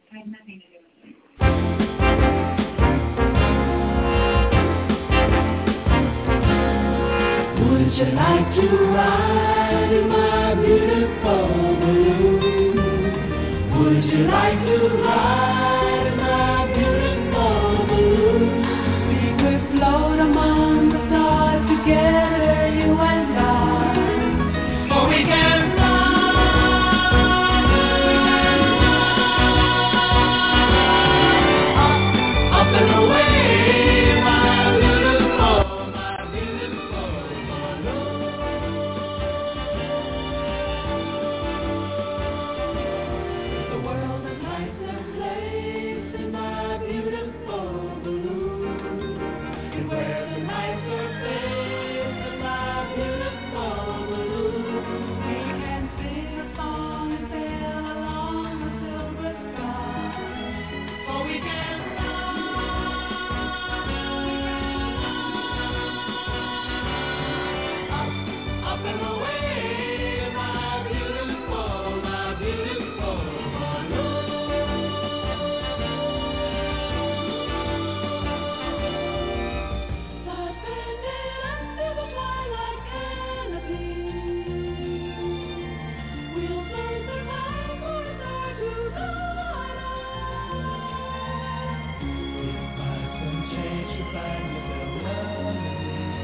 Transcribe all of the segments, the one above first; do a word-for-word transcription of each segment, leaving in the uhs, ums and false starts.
Would you like to ride in my beautiful balloon? Would you like to ride in my beautiful balloon? We could float among the stars together, you and I. Or we can fly up, up and away, my beautiful, my beautiful balloon. The world of lights and place in my beautiful balloon. And where the nights are placed in my beautiful balloon, we can sing a song and sail along the silver sky. Or we can fly up, up and away, my beautiful, my beautiful balloon. Suspended under the twilight canopy, we'll soar the high for a star to guide us. If by some chance you find yourself lonely,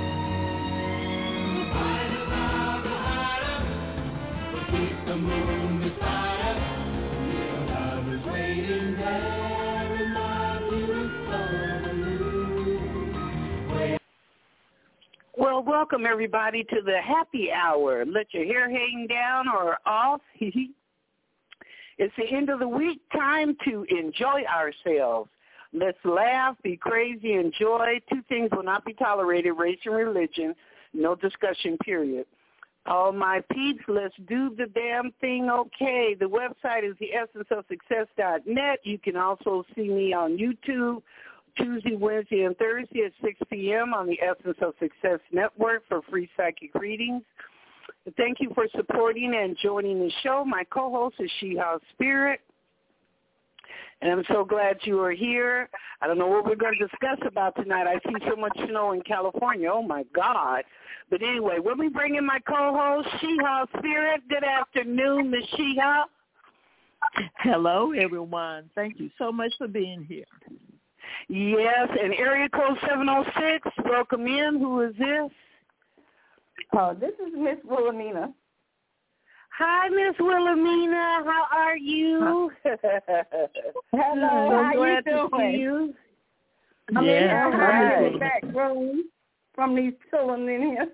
find us out to hide us, but keep the moon beside us. Your love is waiting there in my beautiful balloon. Wait. Well, welcome everybody to the happy hour. Let your hair hang down or off. It's the end of the week, time to enjoy ourselves. Let's laugh, be crazy, enjoy. Two things will not be tolerated, race and religion. No discussion, period. All my peeps, let's do the damn thing okay. The website is the essence of success dot net. You can also see me on YouTube Tuesday, Wednesday, and Thursday at six p.m. on the Essence of Success Network for free psychic readings. Thank you for supporting and joining the show. My co-host is She-House Spirit, and I'm so glad you are here. I don't know what we're going to discuss about tonight. I see so much snow in California. Oh, my God. But anyway, let me bring in my co-host, She-House Spirit. Good afternoon, Miss She-House. Hello, everyone. Thank you so much for being here. Yes, and area code seven oh six, welcome in. Who is this? Oh, this is Miss Wilhelmina. Hi, Miss Wilhelmina. How are you? Hello, so how glad you to doing? see you. I'm Yeah, in here right. hiding in the back room from these children in here.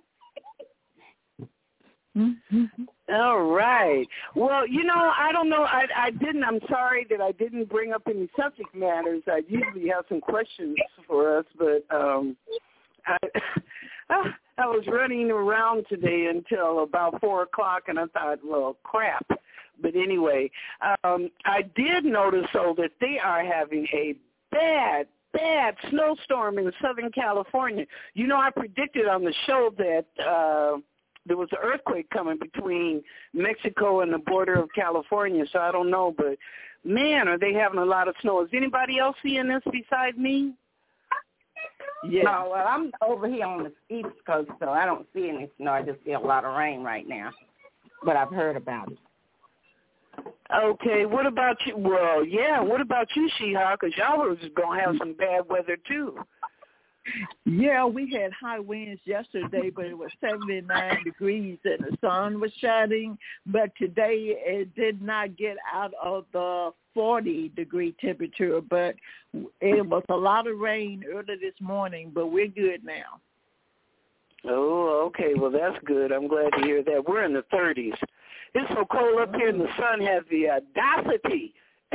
All right. Well, you know, I don't know. I, I didn't. I'm sorry that I didn't bring up any subject matters. I usually have some questions for us, but um, I, I was running around today until about four o'clock, and I thought, well, crap. But anyway, um, I did notice, though, that they are having a bad, bad snowstorm in Southern California. You know, I predicted on the show that uh, there was an earthquake coming between Mexico and the border of California, so I don't know. But, man, are they having a lot of snow. Is anybody else seeing this besides me? Yeah. No, well, I'm over here on the East Coast, so I don't see any snow. I just see a lot of rain right now. But I've heard about it. Okay, what about you? Well, yeah, what about you, She-House? Because y'all was going to have some bad weather, too. Yeah, we had high winds yesterday, but it was seventy-nine degrees and the sun was shining. But today it did not get out of the forty-degree temperature, but it was a lot of rain early this morning, but we're good now. Oh, okay. Well, that's good. I'm glad to hear that. We're in the thirties. It's so cold up here, and the sun has the audacity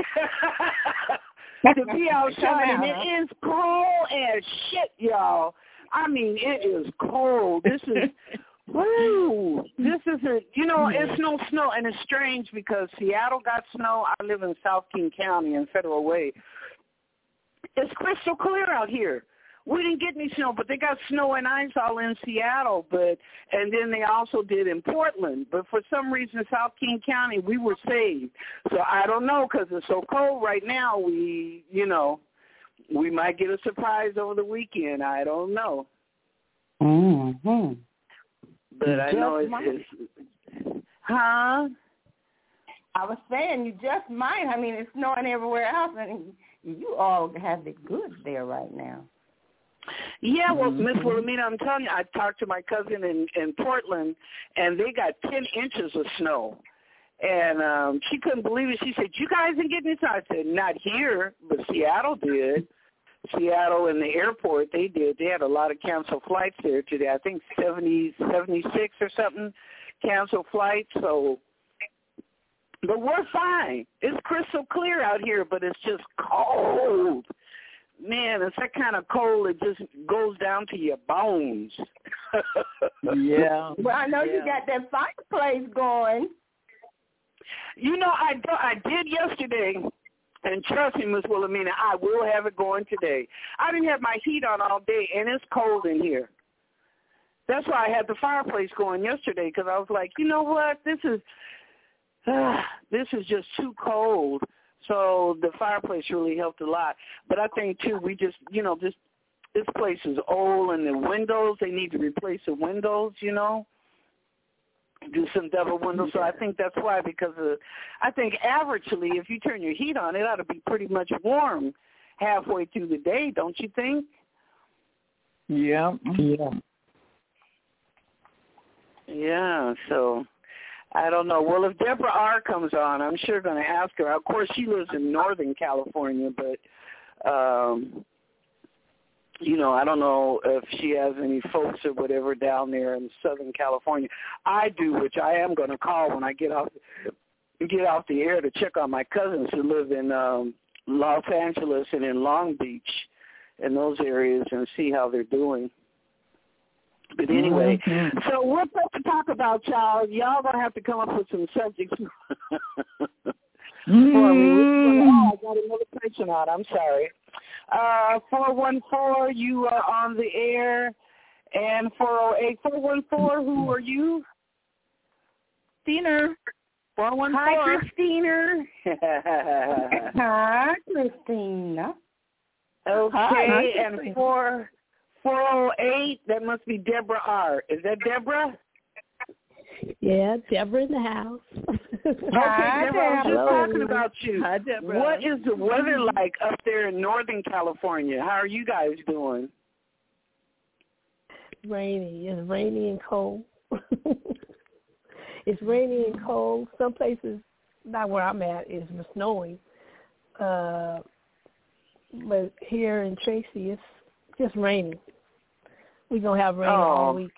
to be outside, and it is cold as shit, y'all. I mean, it is cold. This is, woo, this is a, you know, it's no snow, and it's strange because Seattle got snow. I live in South King County in Federal Way. It's crystal clear out here. we didn't get any snow, but they got snow and ice all in Seattle. But and then they also did in Portland. But for some reason, South King County, we were saved. So I don't know because it's so cold right now. We, you know, we might get a surprise over the weekend. I don't know. Mm-hmm. But I just know it's, it's huh? I was saying you just might. I mean, it's snowing everywhere else, and you all have it good there right now. Yeah, well, mm-hmm. Miss Wilhelmina, I'm telling you, I talked to my cousin in, in Portland, and they got ten inches of snow. And um, she couldn't believe it. She said, you guys didn't get any snow? I said, not here, but Seattle did. Seattle and the airport, they did. They had a lot of canceled flights there today. I think seventy, seventy-six or something canceled flights, so... But we're fine. It's crystal clear out here, but it's just cold. Man, it's that kind of cold that just goes down to your bones. Yeah. Well, I know yeah. you got that fireplace going. You know, I, do, I did yesterday, and trust me, Miss Wilhelmina, I will have it going today. I didn't have my heat on all day, and it's cold in here. That's why I had the fireplace going yesterday, because I was like, you know what, this is... this is just too cold, so the fireplace really helped a lot. But I think, too, we just, you know, this this place is old, and the windows, they need to replace the windows, you know, do some double windows. So I think that's why, because of, I think averagely, if you turn your heat on, it ought to be pretty much warm halfway through the day, don't you think? Yeah. Yeah. Yeah, so... I don't know. Well, if Deborah R. comes on, I'm sure going to ask her. Of course, she lives in Northern California, but, um, you know, I don't know if she has any folks or whatever down there in Southern California. I do, which I am going to call when I get off get off the air to check on my cousins who live in um, Los Angeles and in Long Beach and those areas and see how they're doing. But anyway, mm-hmm. so what's up to talk about, y'all? Y'all going to have to come up with some subjects mm-hmm. for me. Oh, I got another person on. I'm sorry. Uh, four one four, you are on the air. And four oh eight, four one four, who are you? Christina. four one four. Hi, Christina. Hi, Christina. Okay, Hi, and four... four oh eight, that must be Deborah R. Is that Deborah? Yeah, Deborah in the house. Okay, Deborah, I was just talking about you. Hi, Deborah. What is the weather like up there in Northern California? How are you guys doing? Rainy. It's rainy and cold. It's rainy and cold. Some places, not where I'm at, is snowing. Uh, but here in Tracy, it's just raining. We're going to have rain oh. all week.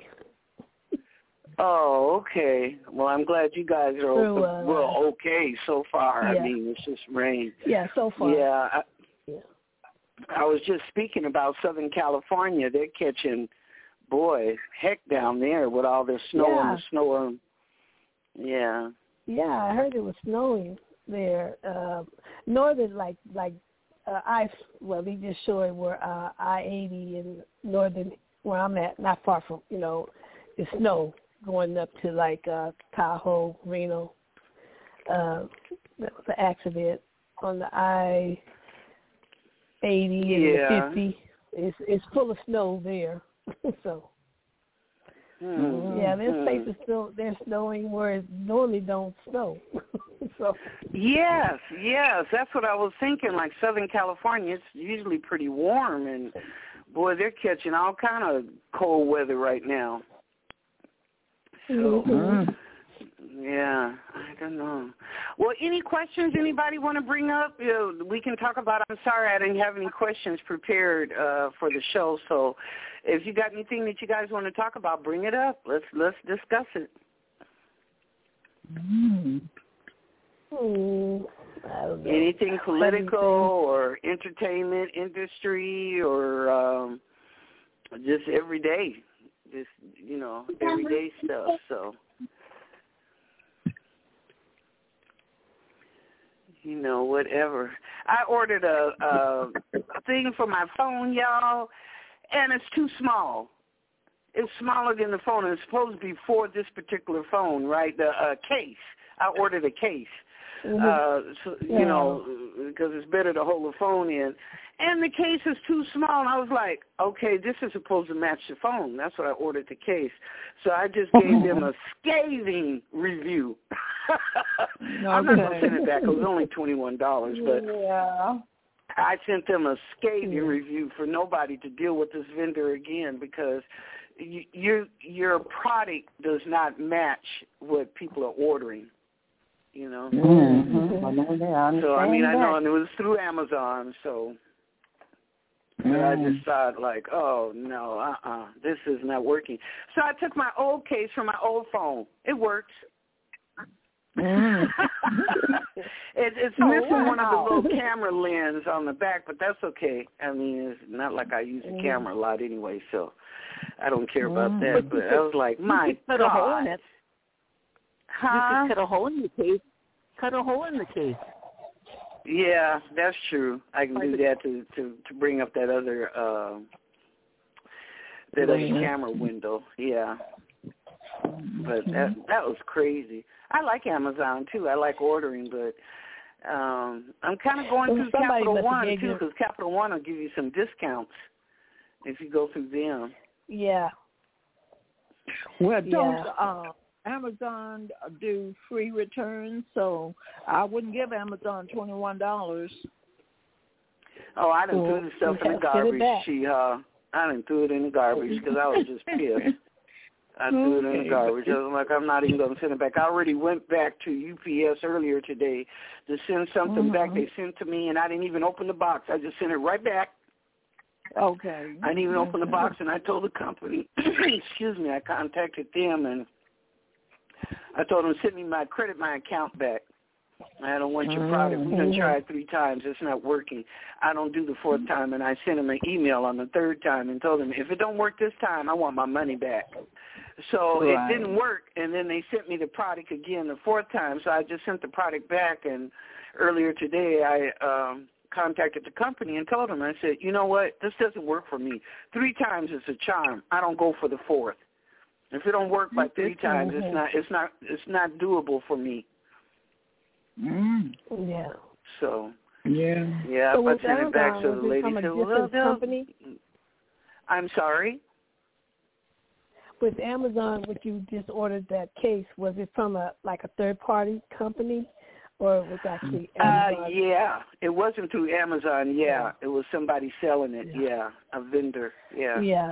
Oh, okay. Well, I'm glad you guys are so, uh, well okay so far. Yeah. I mean, it's just rain. Yeah, so far. Yeah. I, yeah. I was just speaking about Southern California. They're catching, boy, heck down there with all their snow yeah. and the snow. Yeah. Yeah, I heard it was snowing there. Uh, northern, like, like, Uh, I well, they just showed where uh, I eighty in northern where I'm at, not far from you know, the snow going up to like uh, Tahoe, Reno. Uh, that was an accident on the I eighty and yeah. the fifty. It's it's full of snow there, so. Mm-hmm. Yeah, there's places still they're snowing where it normally don't snow. so yes, yes, that's what I was thinking. Like Southern California, it's usually pretty warm, and boy, they're catching all kind of cold weather right now. So, mm-hmm. yeah, I don't know. Well, any questions anybody want to bring up? You know, we can talk about. I'm sorry, I didn't have any questions prepared uh, for the show, so. If you got anything that you guys want to talk about, bring it up. Let's let's discuss it. Mm. Mm, I don't know. Anything political or entertainment industry or um, just everyday, just you know, everyday stuff. So, you know, whatever. I ordered a, a thing for my phone, y'all. and it's too small. It's smaller than the phone. It's supposed to be for this particular phone, right? The uh, case. I ordered a case, mm-hmm. uh, so, you yeah. know, because it's better to hold the phone in. And the case is too small. And I was like, okay, this is supposed to match the phone. That's what I ordered the case. So I just gave them a scathing review. Okay. I'm not going to send it back. It was only twenty-one dollars, but yeah. I sent them a scathing yeah. review for nobody to deal with this vendor again because you, your your product does not match what people are ordering. You know. Mm-hmm. I know that. I so I mean, that. I know, and it was through Amazon, so. But mm. I just thought, like, oh, no, uh-uh, this is not working. So I took my old case from my old phone. It works. Mm. it, it's oh, missing wow. one of the little camera lens on the back, but that's okay. I mean, it's not like I use the camera a lot anyway, so I don't care about mm. that. But I was like, my God. Cut a hole in it. Huh? You could cut a hole in the case. Cut a hole in the case. Yeah, that's true. I can do that to, to, to bring up that other uh, that other camera window. Yeah, but that that was crazy. I like Amazon too. I like ordering, but um, I'm kind of going through Capital One too, because Capital One will give you some discounts if you go through them. Yeah. Well, don't. Yeah. Uh, Amazon do free returns, so I wouldn't give Amazon twenty-one dollars. Oh, I didn't throw the stuff in the garbage. She, uh, I didn't throw it in the garbage because I was just pissed. I threw it in the garbage. I was like, I'm not even going to send it back. I already went back to U P S earlier today to send something mm-hmm. back. They sent to me, and I didn't even open the box. I just sent it right back. Okay. I didn't even open the box, and I told the company, excuse me, I contacted them, and I told them, send me my credit my account back. I don't want your product. We done tried three times. It's not working. I don't do the fourth time, and I sent them an email on the third time and told them, if it don't work this time, I want my money back. So right. it didn't work, and then they sent me the product again the fourth time. So I just sent the product back, and earlier today I um, contacted the company and told them, I said, you know what, this doesn't work for me. Three times is a charm. I don't go for the fourth. If it don't work by three times, it's not it's not it's not doable for me. Mm. Yeah. So yeah, yeah. So I sent it back, so the lady said, "Well, company? I'm sorry." With Amazon, what you just ordered that case, was it from a like a third party company, or it was actually Amazon? Uh, yeah, it wasn't through Amazon. Yeah, it was somebody selling it. Yeah, yeah. A vendor. Yeah. Yeah.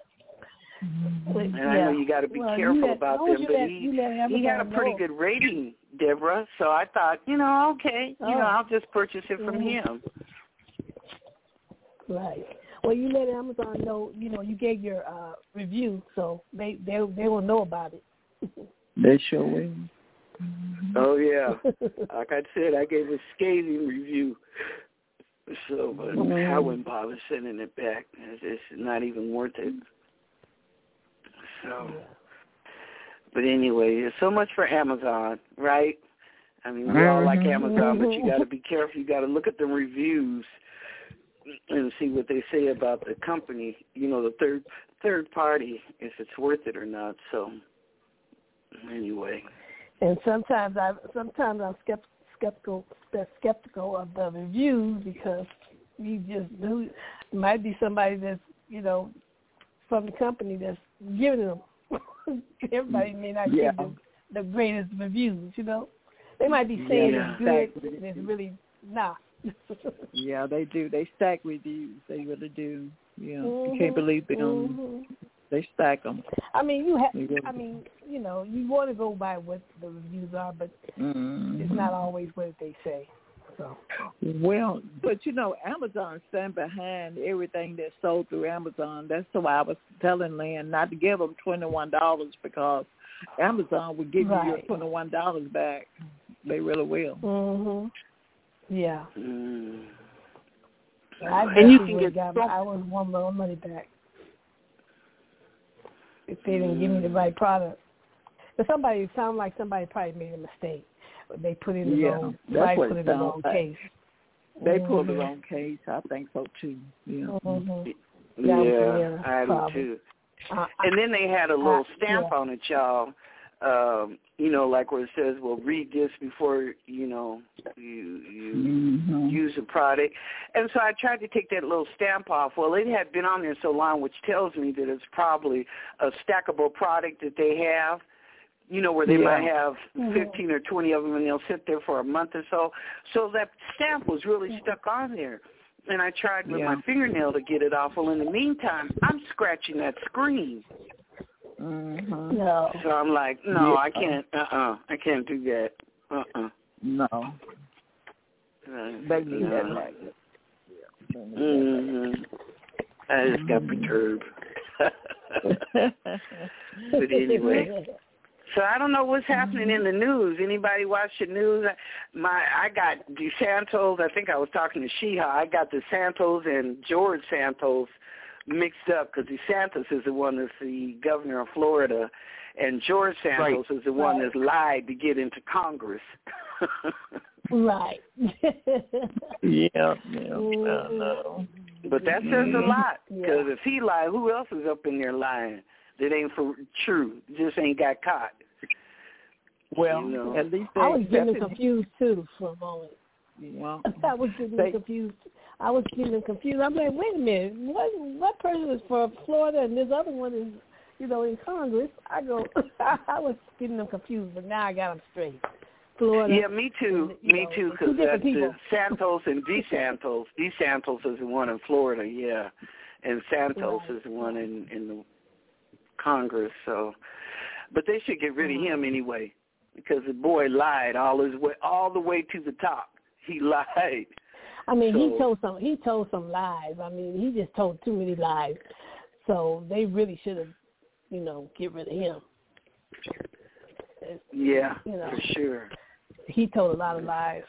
And yeah. I know you got to be well, careful let, about them, but let, he he had a pretty know. good rating, Deborah. So I thought, you know, okay, oh. you know, I'll just purchase it from mm-hmm. him. Right. Well, you let Amazon know, you know, you gave your uh, review, so they they they will know about it. They sure will. Oh yeah, like I said, I gave a scathing review. So, but mm-hmm. I wouldn't bother sending it back. It's, it's not even worth it. So, but anyway, so much for Amazon, right? I mean, we all like Amazon, but you got to be careful. You got to look at the reviews and see what they say about the company. You know, the third third party, if it's worth it or not. So, anyway. And sometimes I sometimes I'm skeptical skeptical of the reviews because you just do. It might be somebody that's you know from the company that's giving them. Everybody may not yeah. give them the greatest reviews, you know. They might be saying yeah. it's good, and it's really not. Yeah, they do. They stack reviews. They really do. You know, mm-hmm. you can't believe them. Mm-hmm. They stack them. I mean, you have. Really I mean, you know, you want to go by what the reviews are, but mm-hmm. it's not always what they say. So. Well, but you know, Amazon stand behind everything that's sold through Amazon. That's why I was telling Lynn not to give them twenty-one dollars because Amazon will give right. you your twenty-one dollars back. They really will. Mhm. Yeah. Mm. I and you can get. Got, I would want my money back if they didn't mm. give me the right product. But somebody sound like somebody probably made a mistake. They put in the yeah, wrong. That's what put it in the wrong like. case. They mm-hmm. pulled the wrong case. I think so too. Yeah. Mm-hmm. Yeah, yeah I probably. do too. Uh, And then they had a little uh, stamp yeah. on it, y'all. Um, you know, like where it says, "Well, read this before you know you you Mm-hmm. use a product." And so I tried to take that little stamp off. Well, it had been on there so long, which tells me that it's probably a stackable product that they have. You know, where they Yeah. might have Mhm. fifteen or twenty of them, and they'll sit there for a month or so. So that stamp was really stuck on there. And I tried with Yeah. my fingernail to get it off. Well, in the meantime, I'm scratching that screen. Mm-hmm. No. So I'm like, no, Yeah. I can't. Uh-uh. I can't do that. Uh-uh. No. Uh, They need that no. magnet. Mm-hmm. I just got perturbed. But anyway. So I don't know what's happening in the news. Anybody watch the news? My I got DeSantos. I think I was talking to Sheha. I got DeSantos and George Santos mixed up because DeSantos is the one that's the governor of Florida, and George Santos Right. is the one that's lied to get into Congress. Right. Yeah, yeah, I know. But that says a lot because Yeah. if he lied, who else is up in there lying? That ain't for true. Just ain't got caught. Well, You know. at least they I was getting accepted- confused too for a moment. Well, I was getting they- confused. I was getting confused. I'm like, wait a minute, what what person is for Florida and this other one is, you know, in Congress? I go, I was getting them confused, but now I got them straight. Florida. Yeah, me too. and, you Me know, too. two Because different that's the people. Santos and DeSantos. DeSantos is the one in Florida, yeah, and Santos Right. is the one in in the Congress. So, but they should get rid of him anyway, because the boy lied all his way, all the way to the top. He lied. I mean, he So- told some he told some lies. I mean, he just told too many lies. So they really should have, you know, get rid of him. Yeah, You know. for sure. He told a lot of lies.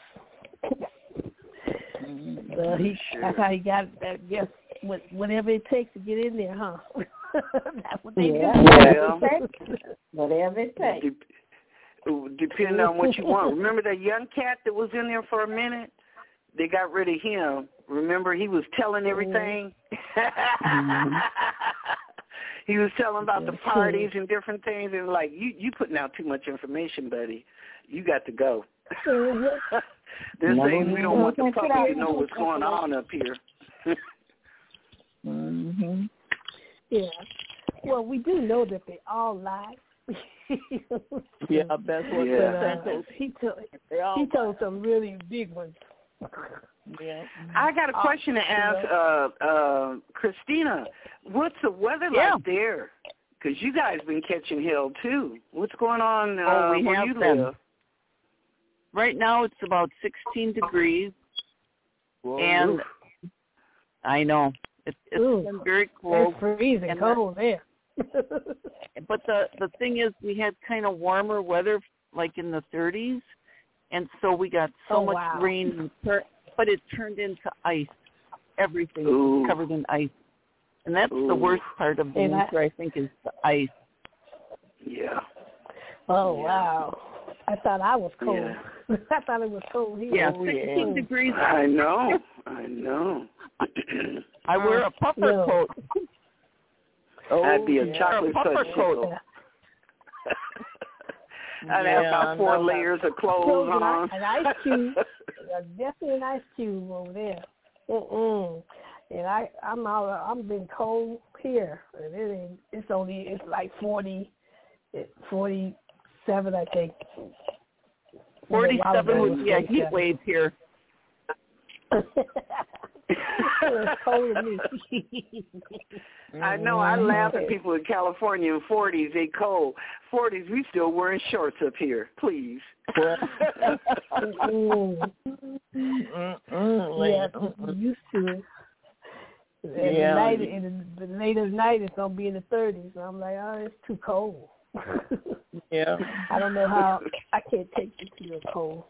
Uh, he, Sure. That's how he got, I guess, what, whatever it takes to get in there, huh? That's what they Yeah. do. Well, Whatever it takes. Dep- depending on what you want. Remember that young cat that was in there for a minute? They got rid of him. Remember, he was telling everything. Mm-hmm. He was telling about the parties and different things, and like, you you putting out too much information, buddy. You got to go. They're saying we don't want the public to know what's going on up here. Mm-hmm. Yeah. Well, we do know that they all lie. Yeah, that's what Yeah. the Uh, Santos. he told They all he told some really big ones. Yeah. I got a question to ask uh, uh, Christina. What's the weather Yeah. like there? Because you guys been catching hell too. What's going on uh, Oh, we where have you been. live? Right now it's about sixteen degrees, Whoa. and I know it's, it's Ooh. been very cold. It's freezing and cold there. But the the thing is, we had kind of warmer weather, like in the thirties, and so we got so Oh, much wow. rain, and tur- but it turned into ice. Everything Ooh. is covered in ice, and that's Ooh. the worst part of the And I- winter, I think, is the ice. Yeah. Oh, Yeah. wow. I thought I was cold. Yeah. I thought it was cold here. Yeah, Oh, sixteen yeah. degrees. I know. I know. I wear a puffer No. coat. Oh, I'd be a yeah. chocolate Puffer fudge coat. sickle. I'd have Yeah, about I four know. layers of clothes Clothes and on. I- an ice cube. Uh, definitely an ice cube over there. Mm-mm. And I, I'm all, I'm been cold here, and it ain't, it's only, it's like forty, forty-seven, I think. Forty-seven would be a heat wave here. It's cold to me. I know. I laugh at people in California in forties. They cold. forties, we still wearing shorts up here. Please. Mm-mm. Mm-mm. Yeah, I'm used to it. And Yeah. the night, and the later night it's gonna be in the thirties. So I'm like, oh, it's too cold. Yeah. I don't know how I can't take it to the cold.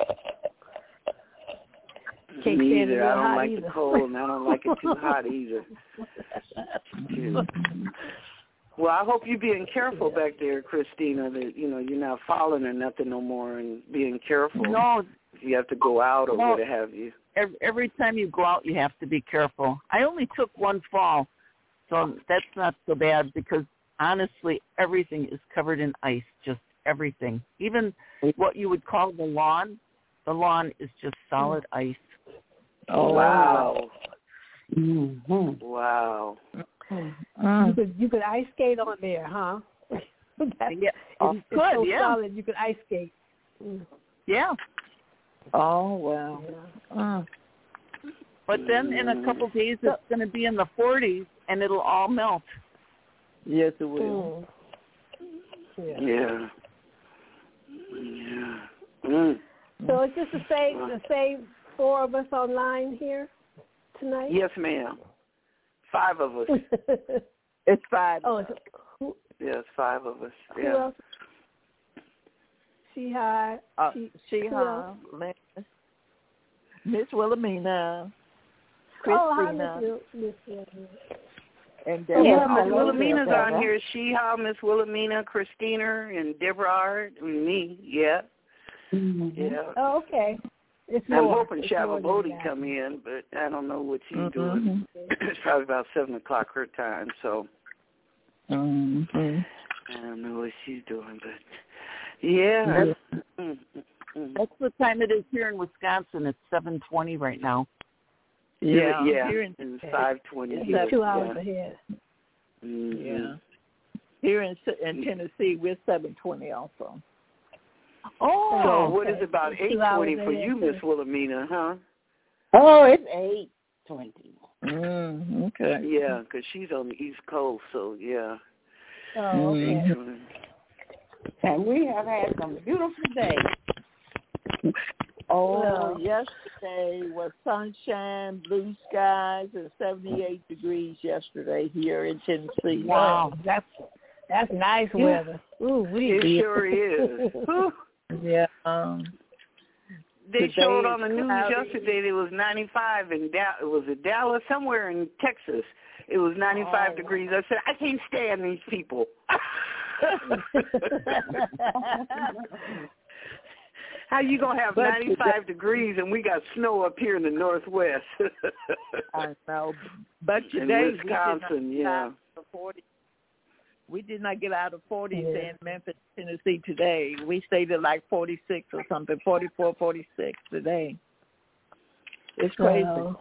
Can't Me stand it either. real I don't hot like either. the cold, and I don't like it too hot either. Too. Well, I hope you're being careful back there, Christina, that, you know, you're not falling or nothing no more, and being careful. No, If you have to go out or No. what have you. every, every time you go out, you have to be careful. I only took one fall, So that's not so bad because honestly, everything is covered in ice, just everything. Even what you would call the lawn, the lawn is just solid ice. Oh, wow. Mm-hmm. Wow. Mm. You could you could ice skate on there, huh? That's, yeah. Oh, it's good, so yeah. solid you could ice skate. Mm. Yeah. Oh, wow. Yeah. Mm. But then in a couple of days it's going to be in the forties and it'll all melt. Yes, it will. Mm. Yeah. Yeah. Yeah. Mm. So it's just the same the same four of us online here tonight? Yes, ma'am. Five of us. It's five. Oh, it's, who, yes, five of us. who Yeah. else? She Hi. Uh, she, she Hi. Miss Wilhelmina. Oh, hi, Christina. Miss Miss Wilhelmina. And yeah, yeah, Miss Wilhelmina's on here. She-Ha, Miss Wilhelmina, Christina, and Deborah Art, and me. Yeah. Mm-hmm. Yeah. Oh, okay. It's I'm more. hoping It's Shava more Bodhi than come in, but I don't know what she's mm-hmm. doing. It's probably about seven o'clock her time, so mm-hmm. I don't know what she's doing. But yeah, that's, mm-hmm. that's the time it is here in Wisconsin. It's seven twenty right now. Yeah, yeah. Here in, it's five twenty. It's two hours yeah. ahead. Mm-hmm. Yeah. Here in in Tennessee, we're seven twenty also. Oh, so okay. what is about eight twenty for you, Miss Wilhelmina, huh? Oh, it's eight twenty. Mm, okay. Yeah, because she's on the East Coast, so yeah. Oh, okay. Mm-hmm. And we have had some beautiful days. Oh, yeah. Yesterday was sunshine, blue skies, and seventy-eight degrees yesterday here in Tennessee. Wow, that's that's nice weather. Ooh, we it sure is. Yeah. Um, they showed on the news cloudy. Yesterday it was ninety-five in da- it was in Dallas, somewhere in Texas. It was ninety-five oh. degrees. I said, I can't stand these people. How you gonna have but ninety-five today, degrees and we got snow up here in the Northwest? I know, but today in Wisconsin, we yeah. forty, we did not get out of forties yeah. in Memphis, Tennessee today. We stayed at like forty-six or something, forty-four, forty-six today. It's crazy. So,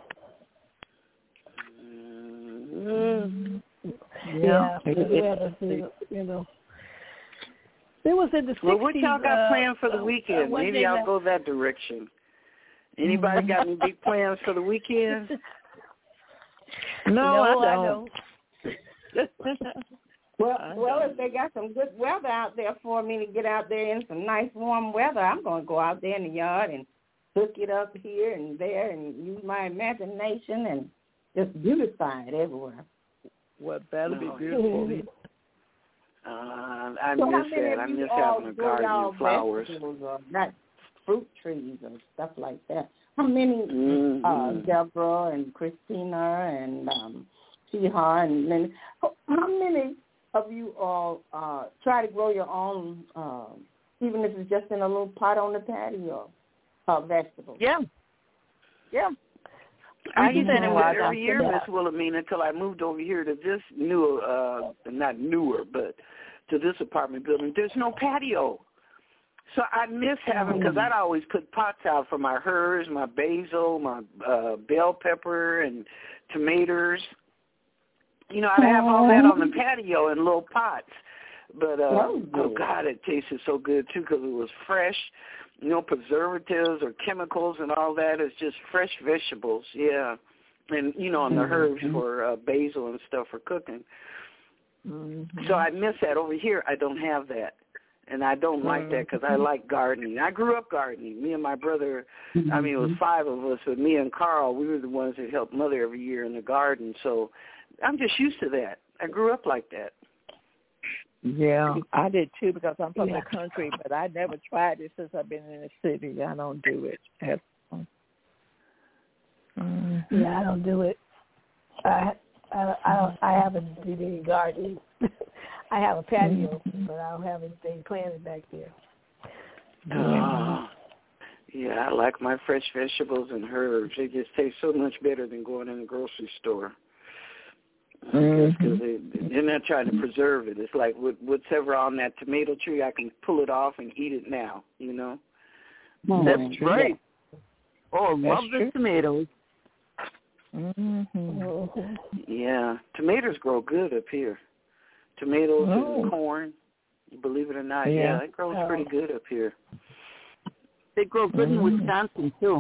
mm-hmm. Yeah, yeah. You, you know. It was in the sixties. Well, what y'all got uh, planned for the weekend? uh, Maybe I'll that... go that direction. Anybody got any big plans for the weekend? No, no I don't. I don't. well, well, if they got some good weather out there for me to get out there in some nice warm weather, I'm going to go out there in the yard and hook it up here and there and use my imagination and just beautify it everywhere. Well, that'll be beautiful. Uh, I so miss that. I miss having a garden and flowers. Or not fruit trees or stuff like that. How many, mm-hmm. uh, Deborah and Christina and um, She-Ha and Lynn, how many of you all uh, try to grow your own, uh, even if it's just in a little pot on the patio, uh, vegetables? Yeah. Yeah. I used to do it every year, Miss Wilhelmina, until I moved over here to this newer, uh, not newer, but to this apartment building. There's no patio. So I miss having, because I'd always put pots out for my herbs, my basil, my uh, bell pepper, and tomatoes. You know, I'd have all that on the patio in little pots. But, uh, oh, God, it tasted so good, too, because it was fresh. No preservatives or chemicals and all that. It's just fresh vegetables, yeah. And, you know, and the herbs for uh, basil and stuff for cooking. Mm-hmm. So I miss that. Over here, I don't have that. And I don't mm-hmm. like that because I like gardening. I grew up gardening. Me and my brother, mm-hmm. I mean, it was five of us, but me and Carl, we were the ones that helped Mother every year in the garden. So I'm just used to that. I grew up like that. Yeah, I did too because I'm from yeah. the country, but I never tried it since I've been in the city. I don't do it. Mm-hmm. Yeah, I don't do it. I I I, don't, I haven't did any gardening. I have a patio, mm-hmm. but I don't have anything planted back there. Oh, yeah, I like my fresh vegetables and herbs. They just taste so much better than going in the grocery store. Because they, they're not trying to preserve it. It's like what, whatever on that tomato tree, I can pull it off and eat it now, you know? That's true. right. Oh, I love That's the true. tomatoes. Mm-hmm. Yeah, tomatoes grow good up here. Tomatoes Oh. and corn, believe it or not. Yeah. Yeah, it grows Oh. pretty good up here. They grow good in Mm. Wisconsin, too.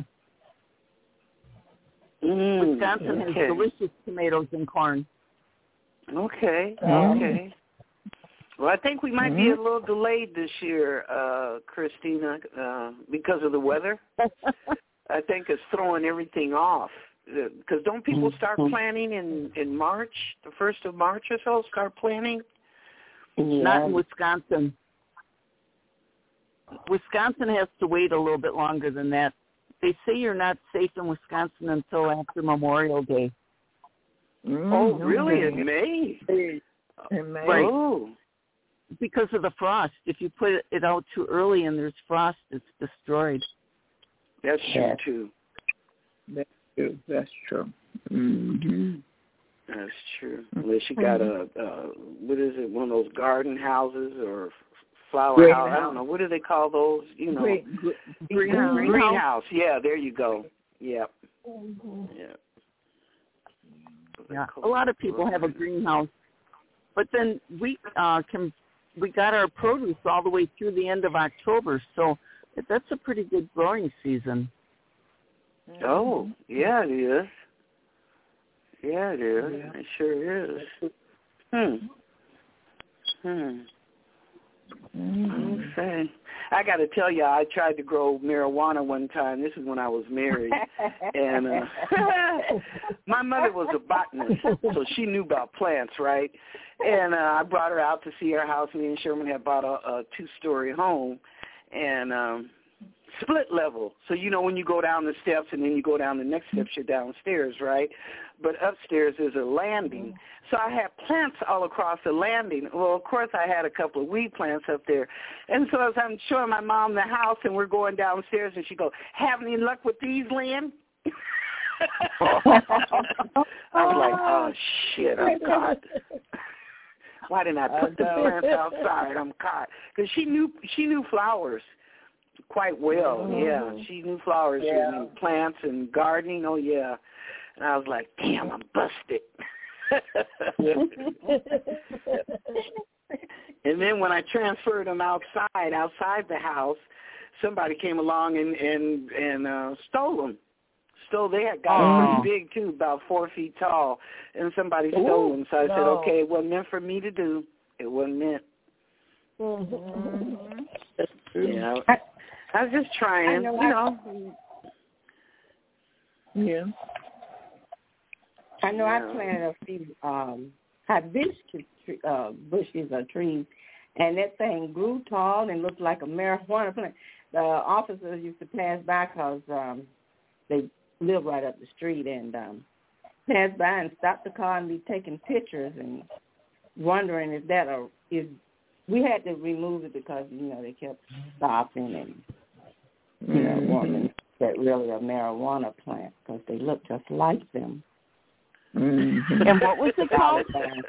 Mm, Wisconsin okay. has delicious tomatoes and corn. Okay, Mm. okay. Well, I think we might be a little delayed this year, uh, Christina, uh, because of the weather. I think it's throwing everything off. Because don't people start planting in, in March, the first of March or so, start planting? Yeah. Not in Wisconsin. Wisconsin has to wait a little bit longer than that. They say you're not safe in Wisconsin until after Memorial Day. Mm-hmm. Oh, really? In May? In May. Right. Oh. Because of the frost. If you put it out too early and there's frost, it's destroyed. That's true, Yes. too. That's true. That's true. Mm-hmm. That's true. Unless you got a, uh, what is it, one of those garden houses or flower Green house? I house. don't know. What do they call those? You know, Green, gr- greenhouse. greenhouse. greenhouse. Yeah, there you go. Yep. Mm-hmm. Yep. Yeah, a lot of people have a greenhouse, but then we uh, can we got our produce all the way through the end of October, so that's a pretty good growing season. Oh, yeah, it is. Yeah, it is. Yeah. It sure is. Hmm. Hmm. Mm-hmm. Okay. I got to tell you, I tried to grow marijuana one time. This is when I was married. And uh, my mother was a botanist, so she knew about plants, right? And uh, I brought her out to see our house. Me and Sherman had bought a, a two-story home. And um, split level. So, you know, when you go down the steps and then you go down the next steps, you're downstairs, right? But upstairs is a landing. So I had plants all across the landing. Well, of course, I had a couple of weed plants up there. And so as I'm showing my mom the house and we're going downstairs, and she goes, have any luck with these, Lynn? I was like, oh, shit, I'm caught. Why didn't I put the plants outside? I'm caught. Because she knew, she knew flowers quite well. Mm-hmm. Yeah, she knew flowers yeah. and plants and gardening. Oh, yeah. And I was like, damn, I'm busted. And then when I transferred them outside, outside the house, somebody came along and and and uh, stole them. Stole they had got oh. them pretty big too, about four feet tall, and somebody stole them. So I no. said, okay, it wasn't meant for me to do. It wasn't meant. Mm-hmm. Yeah, I, I was just trying, know, you know. Yeah. I know yeah. I planted a few um, hibiscus uh, bushes or trees, and that thing grew tall and looked like a marijuana plant. The officers used to pass by because um, they live right up the street and um, pass by and stop the car and be taking pictures and wondering if that or is. We had to remove it because you know they kept stopping and you know wondering that really a marijuana plant because they look just like them. Mm-hmm. And what was it called?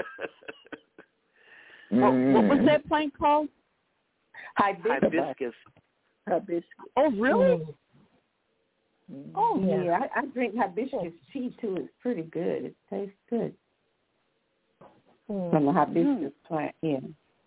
what, what was that plant called? Hibiscus. Hibiscus. Hibiscus. Oh, really? Mm-hmm. Oh, Yeah. yeah. I, I drink hibiscus tea, too. It's pretty good. It tastes good. Mm. From the hibiscus plant, yeah.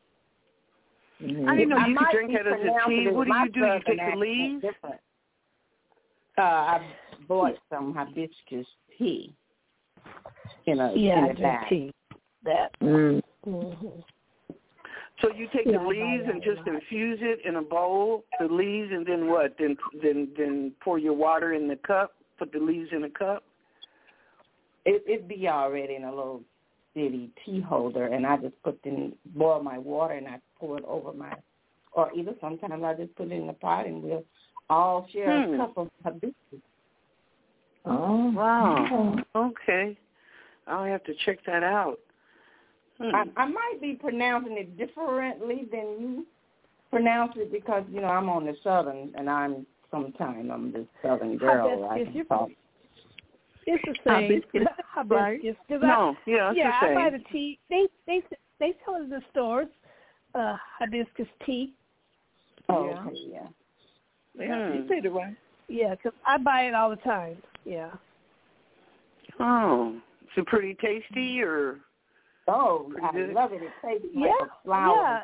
I didn't know I you could might drink be it as a pronouncing tea. it What do my you do? You southern take the accent leaves? different. Uh, I bought some hibiscus tea. You know, Yeah, in I a drink bag. tea. That. Mm. Mm-hmm. So you take Yeah, the I buy leaves that and a just lot. infuse it in a bowl, the leaves, and then what? Then then then pour your water in the cup. Put the leaves in a cup. It, it'd be already in a little bitty tea holder, and I just put in boil my water and I pour it over my, or either sometimes I just put it in the pot and we'll all share Hmm. a cup of hibiscus. Oh, Wow. Okay. I'll have to check that out. Hmm. I, I might be pronouncing it differently than you pronounce it because, you know, I'm on the southern, and I'm sometimes I'm the southern girl. I Hibiscus, can you're talk. It's the same. Hibiscus, right? Hibiscus. 'Cause No, I, yeah, it's yeah, the I buy same. the tea. They they they sell it in the stores. Uh, hibiscus tea. Oh, Yeah. okay, yeah. Yeah, you Hmm. said it right. Yeah, 'cause I buy it all the time. Yeah. Oh, is it pretty tasty or? Oh, I Pretty good. love it. It tastes Yeah. like a flower. Yeah.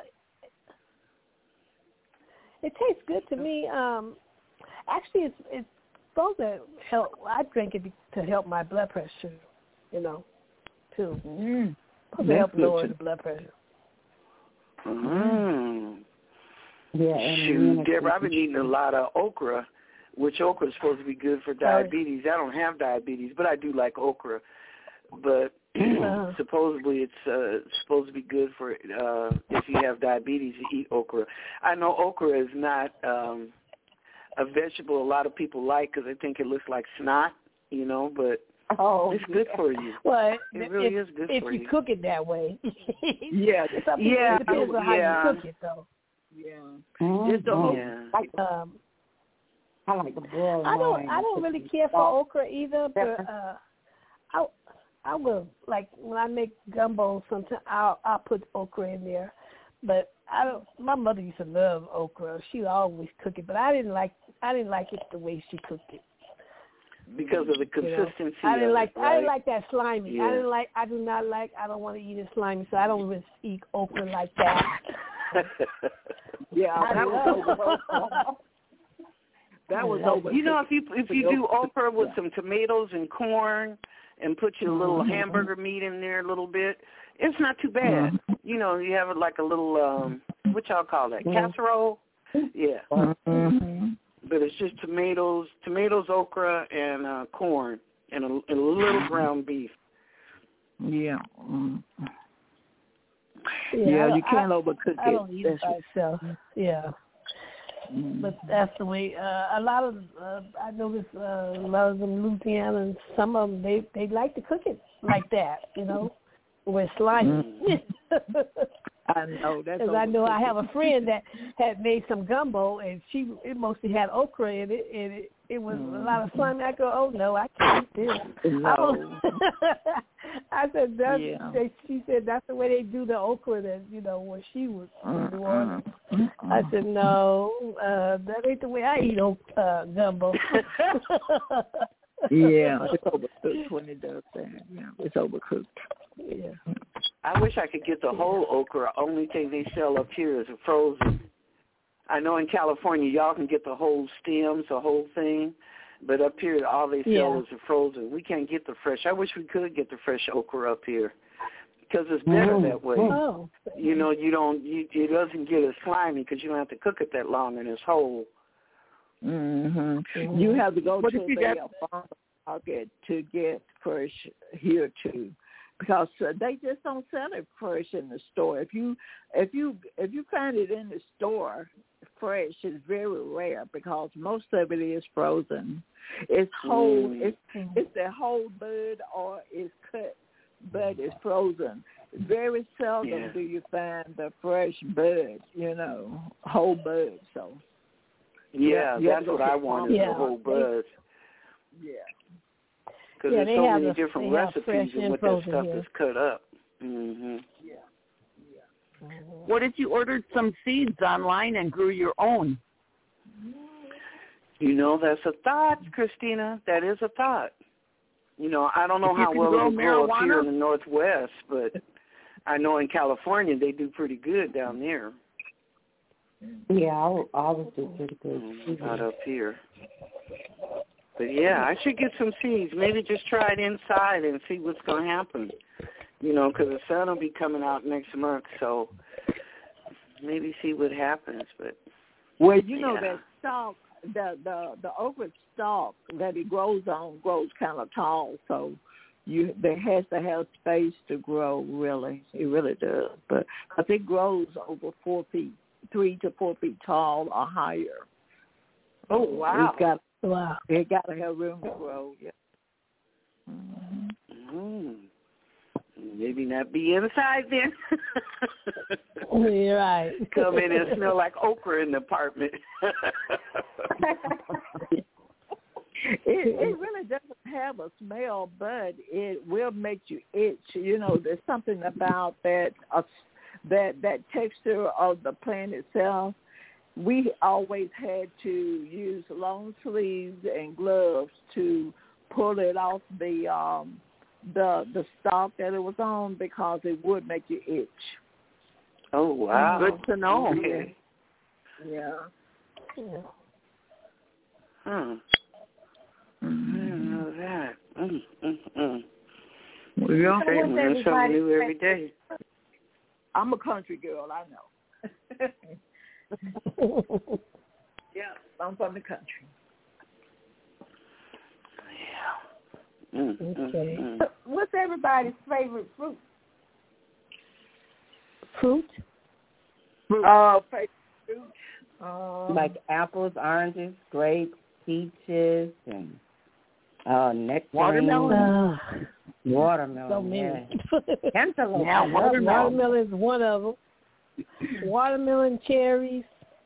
It tastes good to me. Um, actually, it's it's supposed to help. I drink it to help my blood pressure. You know, too. Mm. Supposed to help That's good lower too. the blood pressure. Mm. Yeah, and Shoot, immunity. Deborah, I've been eating a lot of okra, which okra is supposed to be good for diabetes. I don't have diabetes, but I do like okra. But Uh-huh. supposedly it's uh, supposed to be good for uh, if you have diabetes to eat okra. I know okra is not um, a vegetable a lot of people like because they think it looks like snot, you know, but Oh, it's good yeah. for you. Well, It really if, is good if for you you. cook it that way. Yeah, Some people, Yeah, it depends on how yeah. you cook it, though. yeah. Mhm. Just the whole- Yeah. Like, Um, I like a boiled I don't. mine. I don't really care for okra either, but uh, I I will like when I make gumbo. Sometimes I'll I'll put okra in there, but I don't. My mother used to love okra. She would always cook it, but I didn't like I didn't like it the way she cooked it. Because of the You know? consistency. I didn't of like it, I right? didn't like that slimy. Yeah. I didn't like I do not like I don't want to eat it slimy, so I don't really eat okra like that. Yeah, I that was love- over. That was Yeah. over. You know, if you if you do okra with some tomatoes and corn and put your little Mhm. hamburger meat in there a little bit, it's not too bad. You know, you have it like a little um what y'all call that? Casserole? Yeah. Mm-hmm. But it's just tomatoes, tomatoes, okra, and uh, corn, and a, and a little ground beef. Yeah. Mm. Yeah, Yeah, I don't- you can't I, overcook I it. don't eat it by That's- itself. Yeah. Mm. But that's the way. Uh, a lot of uh, I notice uh, a lot of them Louisiana and some of them they they like to cook it like that, you know, with slimy. I know that's. Because I know I overcooked. have a friend that had made some gumbo and she it mostly had okra in it and it, it was a lot of slimy. I go, oh no, I can't eat this. No. I, don't- I said that's. Yeah. They, she said that's the way they do the okra that you know where she was Mm-mm. doing. I said no, uh, that ain't the way I eat ok- uh, gumbo. Yeah, it's overcooked when it does that. Yeah, it's overcooked. Yeah. I wish I could get the whole okra. Only thing they sell up here is a frozen. I know in California y'all can get the whole stems, the whole thing, but up here all they sell Yeah. is the frozen. We can't get the fresh. I wish we could get the fresh okra up here because it's better that way. Oh. You know, you don't. You, it doesn't get as slimy because you don't have to cook it that long and it's whole. Mhm. You have to go What to if you the got- farm market to get fresh here too, because uh, they just don't sell it fresh in the store. If you if you if you find it in the store fresh, it's very rare because most of it is frozen. It's whole. Mm. It's it's a whole bud or it's cut, but it's frozen. Very seldom Yeah. do you find the fresh bud. You know, whole bud. So. Yeah, Yeah, that's yeah. what I want is Yeah. the whole buzz. Yeah. Because Yeah, there's they so have many the- different they have fresh recipes and and what that frozen stuff here. is cut up. Mhm. What if you ordered some seeds online and grew your own? You know, that's a thought, Christina. That is a thought. You know, I don't know If you how can well grow it'll grow up here marijuana? in the Northwest, but I know in California they do pretty good down there. Yeah, I, I was do pretty good. Mm, Not up here. But yeah, I should get some seeds. Maybe just try it inside and see what's going to happen. You know, because the sun will be coming out next month, so maybe see what happens. But Well, you know Yeah. that stalk, the the the okra stalk that it grows on grows kind of tall, so you there has to have space to grow. Really, it really does. But because it grows over four feet, three to four feet tall or higher. oh wow, It's got Wow. it got to have room to grow. Yeah. Mm-hmm. mm. Maybe not be inside then. You're right. Come in and smell like okra in the apartment. It, it really doesn't have a smell, but it will make you itch. You know, there's something about that uh, that that texture of the plant itself. We always had to use long sleeves and gloves to pull it off the um, the the stalk that it was on because it would make you itch. Oh wow! Good to know. Okay. Yeah. Yeah. Huh. I didn't know that. Mm, mm, mm. Well, yeah. Okay, we learn something new every day. I'm a country girl, I know. Yeah, I'm from the country. Yeah. Mm, Okay. mm, mm. What's everybody's favorite fruit? Fruit? Uh, favorite fruit? Um, Like apples, oranges, grapes, peaches, and uh, nectarines. Watermelon? Uh, Watermelon, so many. yeah. Cantaloupe. Yeah, I love watermelon. Watermelon is one of them. Watermelon, cherries.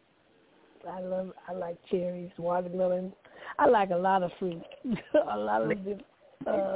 I love. I like cherries. Watermelon. I like a lot of fruit. a lot of different. Uh,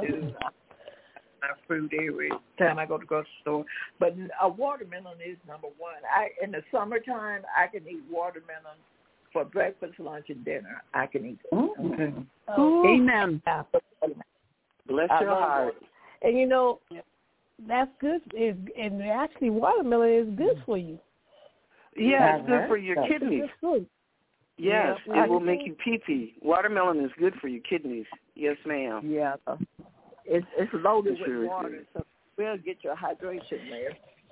my fruit every time I go to the grocery store. But a watermelon is number one. I in the summertime I can eat watermelon for breakfast, lunch, and dinner. I can eat it. Okay. uh, Amen. yeah. Bless I your love heart. And you know, that's good. Is and actually, watermelon is good for you. Yeah, it's I've good heard for your so. It's kidneys. good food. Yes, Yeah, it will I- make you pee pee. Watermelon is good for your kidneys. Yes, ma'am. Yeah. It's it's loaded It's with really water, good. so we'll get your hydration there.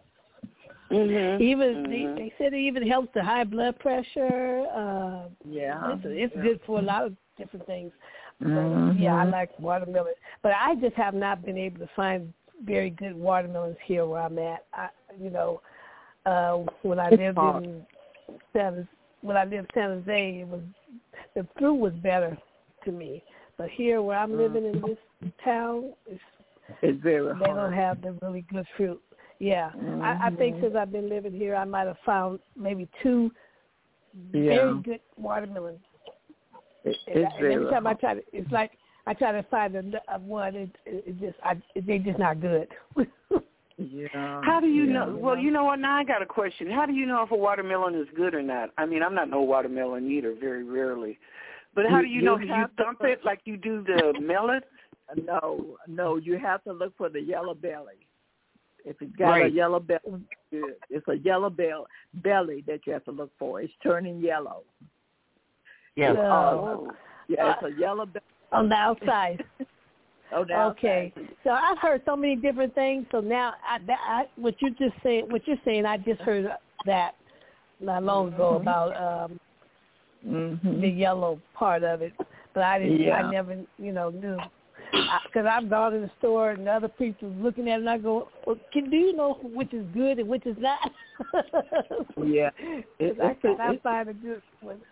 Mm-hmm. Even mm-hmm. they, they said it even helps the high blood pressure. Uh, Yeah. it's, it's good for a lot of different things. But, Mhm. yeah, I like watermelon, but I just have not been able to find very good watermelons here where I'm at. I, you know, uh, when I lived hard. in San, when I lived in San Jose, it was the fruit was better to me. But here where I'm living in this town, it's, It's very they hard. don't have the really good fruit. Yeah, I, I think since I've been living here, I might have found maybe two Yeah. very good watermelons. It, And, it's I, and very every time I hard. try to, it's like I try to find a, a one. It, it, it just, I, it, they just not good. Yeah. How do you yeah. know? Well, you know what? Now I got a question. How do you know if a watermelon is good or not? I mean, I'm not no watermelon eater, very rarely. But how You- do you you know? Do you have to- thump it like you do the melon? No, no, you have to look for the yellow belly. If it's got Right. a yellow belly, good. It's a yellow bell, belly that you have to look for. It's turning yellow. Yes. Oh. Uh, yeah, it's a yellow belly. On the outside. Oh, the Okay. outside. So I've heard so many different things. So now, I, that, I, what you just saying, what you're saying, I just heard that not long ago Mhm. about um, Mhm. the yellow part of it, but I didn't. Yeah. I never, you know, knew. Because I've gone in the store and other people looking at it and I go, well, can, do you know which is good and which is not? Yeah. 'Cause It- I it's- cannot it's- find a good one.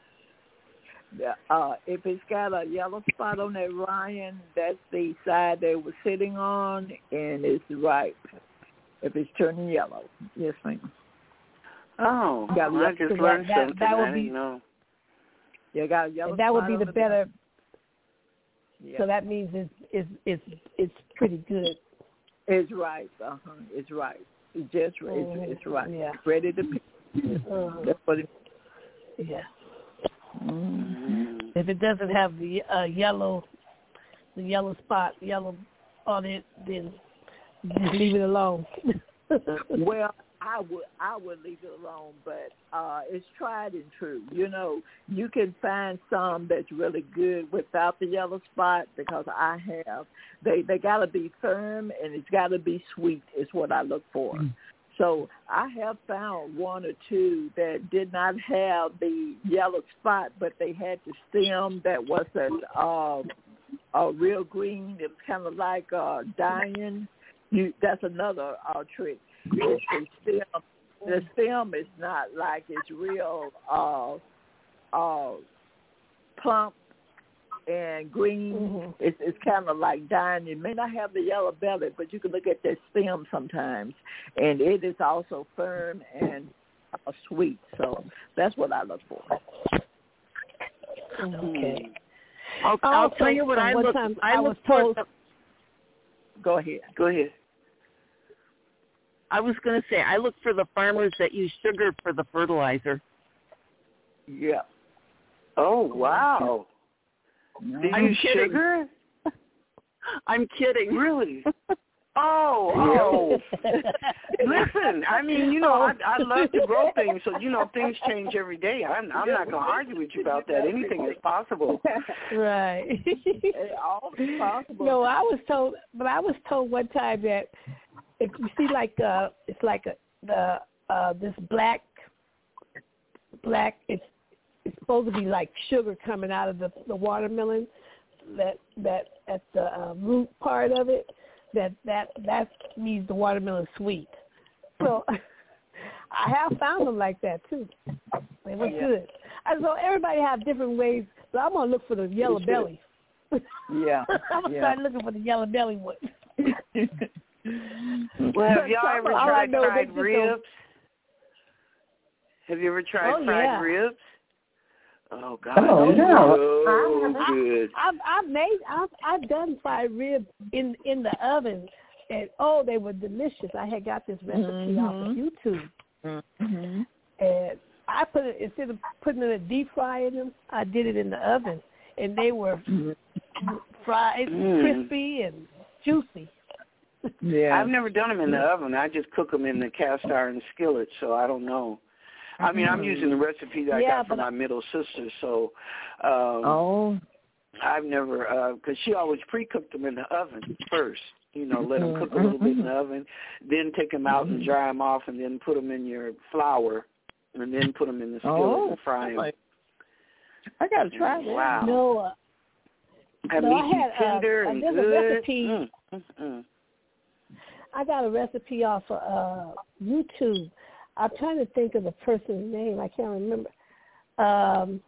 Uh, if it's got a yellow spot on that Ryan, that's the side they were sitting on, and it's ripe. If it's turning yellow, yes, ma'am. Oh, Got I it. just That- learned that- something. that would I be- didn't know. You got a yellow. And that would spot be on the it? better. Yeah. So that means it's it's it's it's pretty good. It's ripe. Uh huh. It's ripe. It's just it's, Mhm. it's ripe. Yeah. Ready to pick. Uh, That's what it. yeah. Mm. If it doesn't have the uh, yellow, the yellow spot, yellow on it, then just leave it alone. Well, I would I would leave it alone, but uh, it's tried and true. You know, you can find some that's really good without the yellow spot because I have. They they got to be firm and it's got to be sweet is what I look for. Mm. So I have found one or two that did not have the yellow spot, but they had the stem that wasn't uh, uh, real green. It was kind of like uh, dying. You, that's another uh, trick. The stem, the stem is not like it's real uh, uh, plump and green. Mm-hmm. It's, it's kind of like dying. It may not have the yellow belly, but you can look at that stem sometimes, and it is also firm and uh, sweet. So that's what I look for. Okay. I'll, I'll Also, tell you what I one look. time I, I look was for told. the- Go ahead. Go ahead. I was going to say I look for the farmers that use sugar for the fertilizer. Yeah. Oh, wow. They I'm use kidding. sugar? I'm kidding. Really? Oh, oh. Listen, I mean, you know, I, I love to grow things, so, you know, things change every day. I'm, I'm not going to argue with you about that. Anything is possible. Right. All is possible. No, I was told, but I was told one time that if you see like uh, it's like a the uh, this black black it's it's supposed to be like sugar coming out of the the watermelon that that at the uh, root part of it. That that that means the watermelon sweet. So I have found them like that too. It was yeah. good. And so everybody have different ways. So I'm gonna look for the yellow belly. Yeah. I'm gonna yeah. start looking for the yellow belly one. Well, have y'all ever All I tried know, they fried just ribs? don't- Have you ever tried Oh, fried yeah. ribs? Oh God, Oh, it's yeah. so good. I've I've made I've I've done fried ribs in in the oven, and oh, they were delicious. I had got this recipe Mm-hmm. off of YouTube, Mm-hmm. and I put it instead of putting it in deep frying them, I did it in the oven, and they were fried, Mm. crispy and juicy. Yeah. I've never done them in the oven. I just cook them in the cast iron skillet, so I don't know. I mean, I'm using the recipe that I Yeah, got from but my middle sister, so um, Oh. I've never, because she always pre-cooked them in the oven first. You know, let them cook a little bit in the oven, then take them out and dry them off, and then put them in your flour, and then put them in the skillet Oh. and fry them. I got to try that. Wow. No, uh, Have no, meat I be had, uh, tender uh, and there's a good. recipe. Mm, mm, mm. I got a recipe off of uh, YouTube. I'm trying to think of the person's name. I can't remember. Um,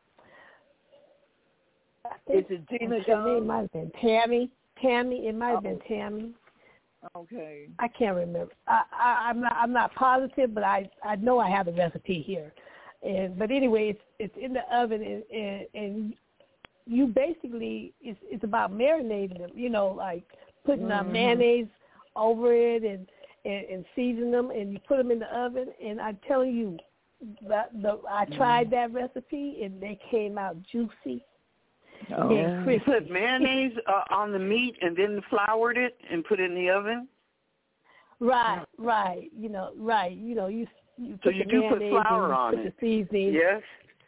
I Is think it Gina her name John? might have been Tammy. Tammy. It might have been Oh. Tammy. Okay. I can't remember. I, I, I'm not. I'm not positive, but I, I know I have the recipe here. And but anyway, it's it's in the oven, and and, and you basically it's it's about marinating them. You know, like putting Mm-hmm. uh, mayonnaise over it and, and and season them, and you put them in the oven. And I'm telling you, that the I tried that recipe, and they came out juicy Oh. and You crispy. put mayonnaise uh, on the meat and then floured it and put it in the oven? Right, right. You know, right. You know, you you So put you the do put mayonnaise flour and you on put it? the seasoning. Yes?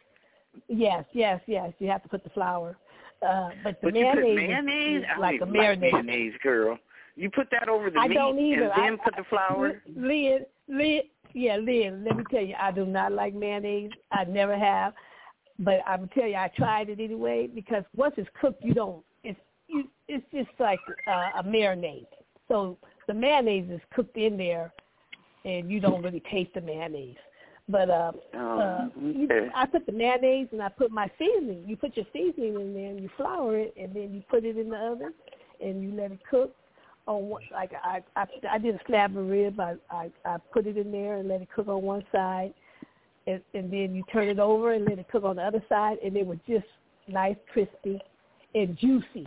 Yes, yes, yes. You have to put the flour. Uh, but the But you mayonnaise, put is- mayonnaise? is I like a don't even like marinade. mayonnaise, girl. You put that over the I meat don't either. and then I, put the flour? Lynn, Lynn, yeah, Lynn, let me tell you, I do not like mayonnaise. I never have. But I'm tell you, I tried it anyway because once it's cooked, you don't. It's you. It's just like uh, a marinade. So the mayonnaise is cooked in there, and you don't really taste the mayonnaise. But uh, Oh, uh, you, okay. I put the mayonnaise and I put my seasoning. You put your seasoning in there, and you flour it, and then you put it in the oven, and you let it cook. On one, like I, I, I did a slab of rib. I, I, I put it in there and let it cook on one side. And, and then you turn it over and let it cook on the other side, and they were just nice, crispy, and juicy.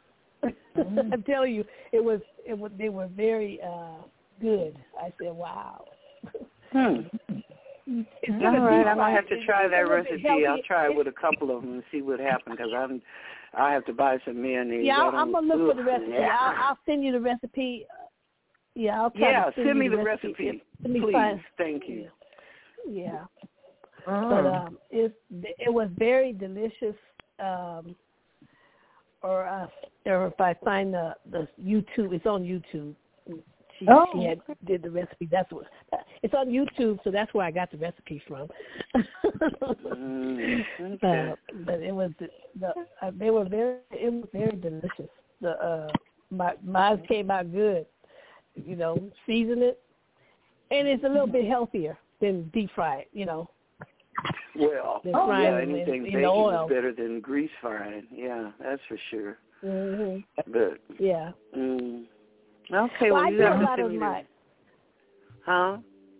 Mm. I'm telling you, it was. It was. They were very uh, good. I said, "Wow." Hmm. It's All gonna right, be I might have to it's- try it's a that little bit recipe. I'll healthy. try it It's- with a couple of them and see what happens because I'm, I have to buy some mayonnaise. Yeah, I I'll, don't- I'm gonna look for the ugh, recipe. yeah. I'll, I'll send you the recipe. Yeah, I'll try Yeah, to send, send you me the the recipe. recipe, Let me please. find- Thank you. Yeah. Mm. But um, it it was very delicious. Um, or uh, or if I find the the YouTube, it's on YouTube. She, Oh, she had did the recipe. That's what it's on YouTube, so that's where I got the recipe from. Mm, okay. uh, but it was the, the uh, they were very it was very delicious. The uh, my mine came out good. You know, season it, and it's a little bit healthier than deep fry it. You know. Well, They're oh, frying yeah, them in- anything in baking oil. is better than grease frying. Yeah, that's for sure. hmm But Yeah. mm, okay, Well, well, I you do a have to lot send of me my. the, huh?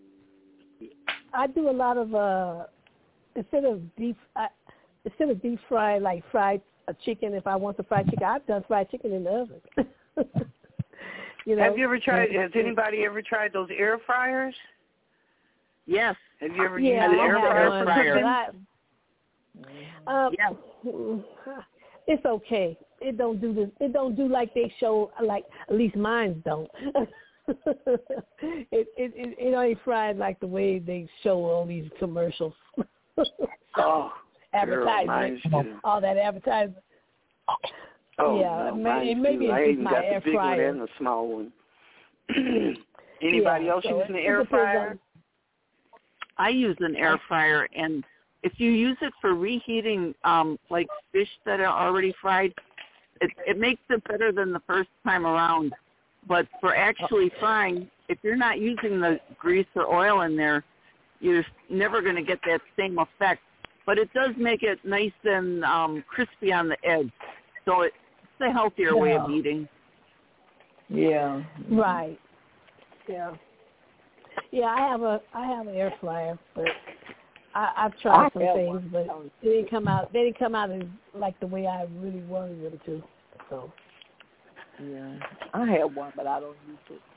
I do a lot of uh instead of deep I, instead of deep frying like fried a chicken if I want the fried chicken. I've done fried chicken in the oven. you know? Have you ever tried? Has anybody ever tried those air fryers? Yes. Have you ever yeah, used an air I fryer for one, cooking? Um, Yeah. It's okay. It don't do this. It don't do like they show. Like at least mine don't. it, it it it ain't fried like the way they show all these commercials. Oh, advertising, girl, all that advertising. Oh, yeah, no, may, maybe too. I it's even my got air the big fryer one and the small one. Anybody yeah, else so using the it, air it fryer? on, I use an air fryer, and if you use it for reheating, um, like fish that are already fried, it, it makes it better than the first time around. But for actually frying, if you're not using the grease or oil in there, you're never going to get that same effect. But it does make it nice and um, crispy on the edge. So it's a healthier yeah. way of eating. Yeah. right. Yeah. Yeah, I have a I have an air fryer, but I, I've tried I some have things, one. but they didn't come out. They didn't come out as, like the way I really wanted them to. So. Yeah. I have one, but I don't use it.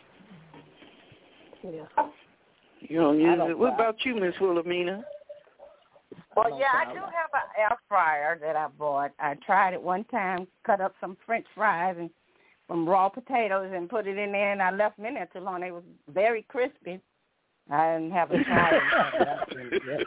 Yeah. You don't use don't it. What fry. about you, Miss Wilhelmina? Well, yeah, I do have an air fryer that I bought. I tried it one time, cut up some French fries and some raw potatoes and put it in there, and I left them in there too long. They was very crispy. I didn't have a tried it.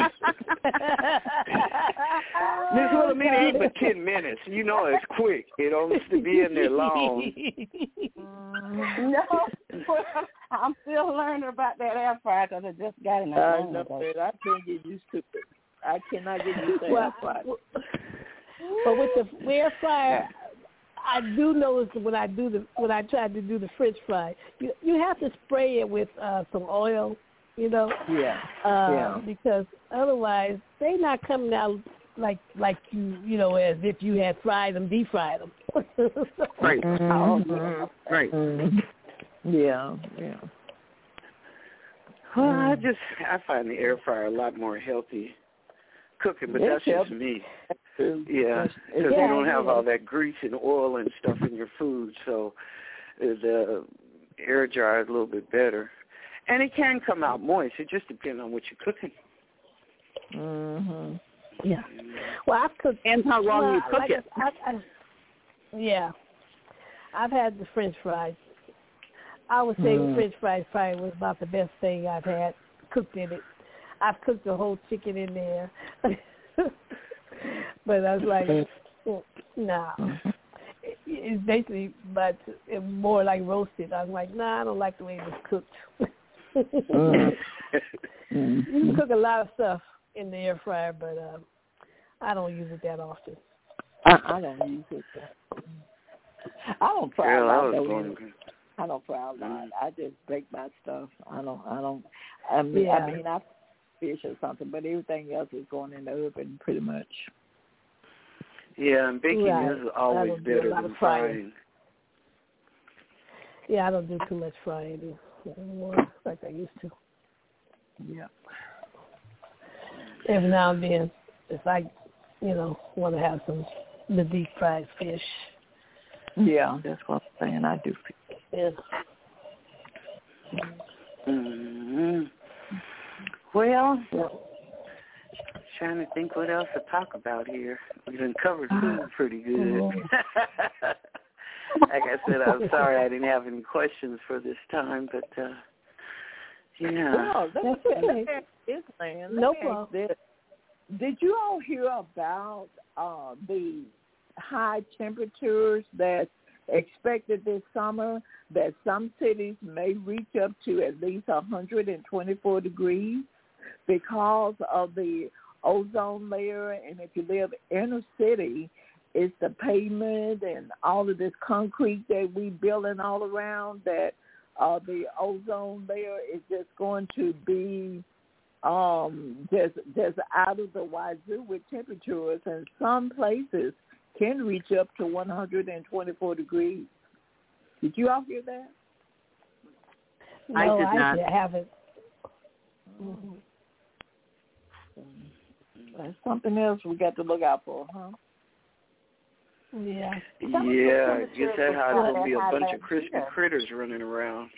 Miss Wilhelmina ain't but ten minutes. You know it's quick. It don't used to be in there long. No, I'm still learning about that air fryer because I just got it. I know it. I can't get used to it. I cannot get used to air well, fryer. but with the air fryer, I do notice when I do the when I try to do the French fry, you you have to spray it with uh, some oil, you know. Yeah. Uh, yeah. Because otherwise, they're not coming out like like you you know as if you had fried them, deep fried them. Right. Mm-hmm. Right. Mm-hmm. Yeah. Yeah. Well, I just I find the air fryer a lot more healthy cooking, but It's that's just healthy. me. True. Yeah, It's- because Yeah, you don't have yeah. all that grease and oil and stuff in your food, so the air dryer is a little bit better. And it can come out moist. It just depends on what you're cooking. Mm-hmm. Yeah. Well, I've cooked. And how long well, you cook like it. I, I, I, yeah. I've had the French fries. I would say Mm. French fries probably was about the best thing I've had cooked in it. I've cooked the whole chicken in there. But I was like, mm, nah. It, it's basically, but it more like roasted. I was like, nah, I don't like the way it was cooked. Mm. You can cook a lot of stuff in the air fryer, but uh, I don't use it that often. I, I don't use it. I don't fry Girl, a I lot was though. going. either. I don't fry a lot. I just bake my stuff. I don't. I don't. I mean, Yeah. I mean, I fish or something, but everything else is going in the oven pretty much. Yeah, and baking Right. is I always don't do a better lot than of frying. frying. Yeah, I don't do too much frying anymore like I used to. Yeah. Every now and then, if I, you know, want to have some the deep fried fish. Yeah, that's what I'm saying. I do. Yeah. Mm-hmm. Well, trying to think what else to talk about here. We've been covered food pretty good. Like I said, I'm sorry I didn't have any questions for this time, but uh, yeah. Well, let me That's let me okay. ask this, man. Let No me ask problem. this. Did you all hear about uh, the high temperatures that's expected this summer, that some cities may reach up to at least one hundred twenty-four degrees because of the ozone layer? And if you live in a city, it's the pavement and all of this concrete that we building all around, that uh, the ozone layer is just going to be um, just just out of the wazoo with temperatures, and some places can reach up to one hundred twenty-four degrees. Did you all hear that? I No, did I not. haven't. Mm-hmm. That's something else we got to look out for, huh? Yeah. Yeah, guess that how it's gonna be a bunch of crispy critters running around.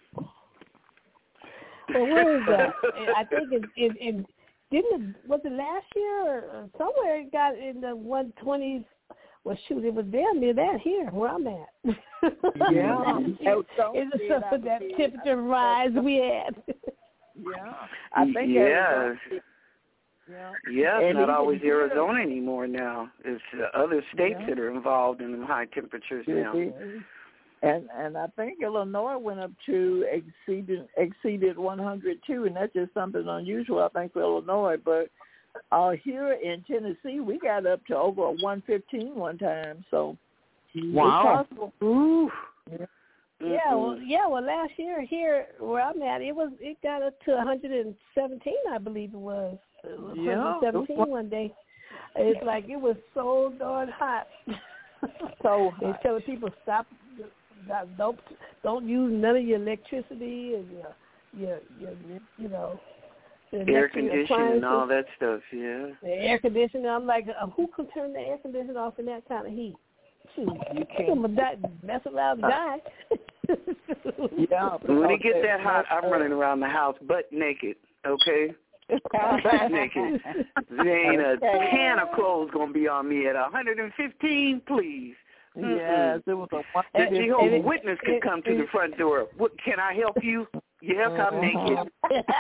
Well, where is that? I think it, it, it didn't. It, was it last year or somewhere? It got in the one twenties. Well, shoot, it was damn near that here where I'm at. Yeah, it's just some of that temperature rise we had. Yeah, I think. Yeah. Yeah, yeah, it's and not always here, Arizona anymore now. It's uh, other states yeah. that are involved in the high temperatures now. And and I think Illinois went up to exceeded exceeded one hundred too, and that's just something unusual, I think, for Illinois. But uh, here in Tennessee, we got up to over one fifteen one time. So wow. it's possible. Ooh. Yeah. Yeah, well, yeah, well, last year here where I'm at, it was it got up to one hundred seventeen, I believe it was. It was Yeah, one hundred seventeen one day. It's like it was so darn hot. So they're telling people stop, don't don't use none of your electricity and your your, your you know the Air conditioning and all that stuff. Yeah. The air conditioning. I'm like, uh, who can turn the air conditioning off in that kind of heat? Shoot, you can't mess around and die. Yeah. When it gets that hot, I'm running around the house butt naked. Okay. Butt naked. There ain't a can of clothes gonna be on me at one hundred fifteen, please. Mm-mm. Yes, it was a one. The Jehovah's Witness could come to the front door. What, can I help you? Yes, I'm naked.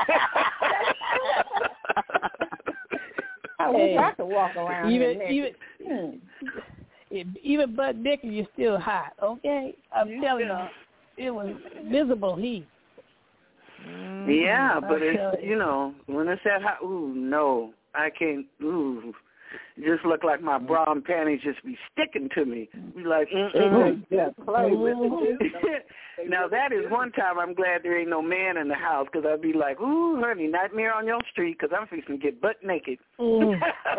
I wish I could walk around even here even even butt naked, you're still hot. Okay, I'm You telling still- you, it was visible heat. Yeah, but it's, you know, when it's that hot, ooh, no, I can't, ooh. It just look like my bra and panties just be sticking to me. Be like, mm-mm. Yeah, play with it. Now, that is one time I'm glad there ain't no man in the house, because I'd be like, ooh, honey, nightmare on your street, because I'm fixing to get butt naked. Mm.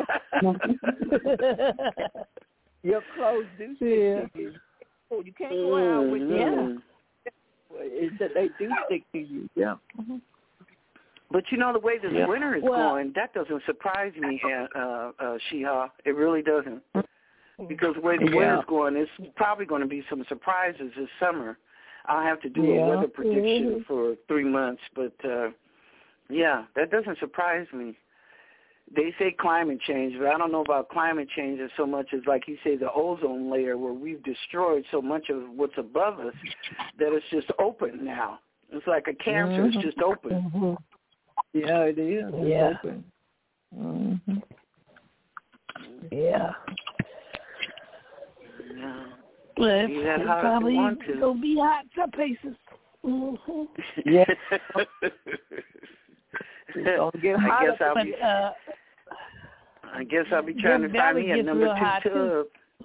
Your clothes do stick Yeah. to you. Oh, you can't go out with Mm-hmm. them. It's that they do stick to you. Yeah. Mm-hmm. But you know, the way this Yeah. winter is Well- going, that doesn't surprise me, uh, uh, uh, Shiha. It really doesn't. Because the way the Yeah. winter's going, there's probably going to be some surprises this summer. I'll have to do Yeah. a weather prediction Mm-hmm. for three months. But, uh, yeah, that doesn't surprise me. They say climate change, but I don't know about climate change as so much as, like you say, the ozone layer, where we've destroyed so much of what's above us that it's just open now. It's like a cancer. Mm-hmm. It's just open. Mm-hmm. Yeah, it is. It's Yeah. open. Mm-hmm. Yeah. Yeah. Well, Be that it's hot if you probably want to. gonna be hot some places. Mm-hmm. Yeah. It's gonna get I hotter. guess I'll But be. uh, I guess I'll be trying to Death find Valley me a gets number real hot, two too.